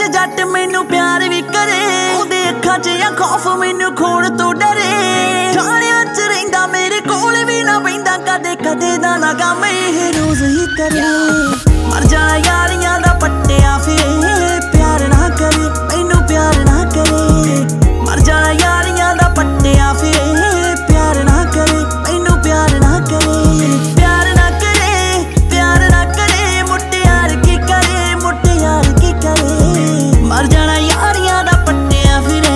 जट मैनू प्यार भी करे, ओहदे अखां च या खौफ मैनू खोण तो डरे। ठाणियां च रहिंदा मेरे कोल भी ना पैंदा, कदे कदे दा ना गम इह रोज़ ही करे। मर जाना यारियां दा पट्टिया फिरे, प्यार ना करे मैनू प्यार ना करे। मर जाना यारियां दा पट्टिया फिरे, प्यार ना करे मैनू प्यार ना करे। प्यार ना करे, प्यार ना करे, मुटियार की करे, मुटियार की करे। मर जाना यारियां दा पट्टिया फिरे।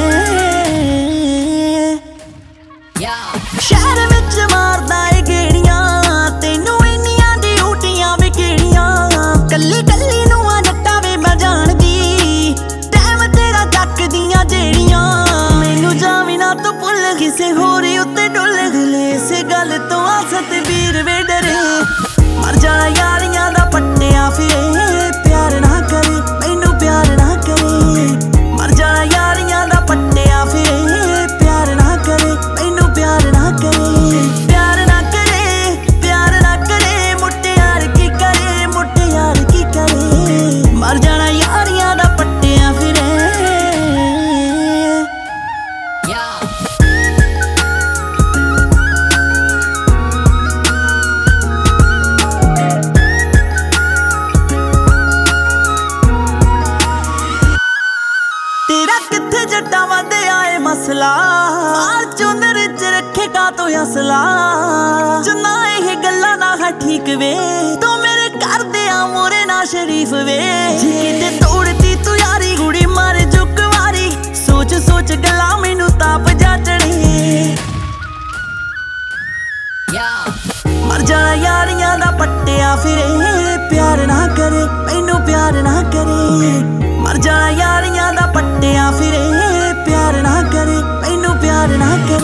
शहर विच मारदा ए गेड़ियां, तैनू इन्नियां ड्यूटियां वी किहड़ियां। कल्ली कल्ली नूं आ जट्टा वे मैं जानदी, टैम तेरा चकदियां जेड़ियां। मैनू जावी ना तू भुल किसे होर उत्ते डुल, गले इस गल तो आ सतबीर वे डरे। मर जाना यारियां दा पट्टिया फिरे, प्यार ना करे मैनू प्यार ना करे। मर जाना यारियां दा पट्टिया फिरे, प्यार ना करे मैनू प्यार ना करे। प्यार ना करे, प्यार ना करे, मुटियार की करे, मुटियार की करे। मर जाना यारियां दा पट्टिया फिरे। तेरा किथे जट्टा वादे आए मसला, चुंदर च रखे का तो असला। चुना यह गल्ला ना है ठीक वे, तू मेरे घर दे आ मोरे ना शरीफ वे। जे किते तोड़ती तू यारी गुड़ी मार चुक वारी, सोच सोच गल्ला मैनू ताप जा चढ़े। मर जाना यारियां दा पट्टिया फिरे, प्यार ना करे मैनू प्यार ना करे। मर जाना यारियां दा पट्टिया फिरे, प्यार ना करे मैनू प्यार ना करे।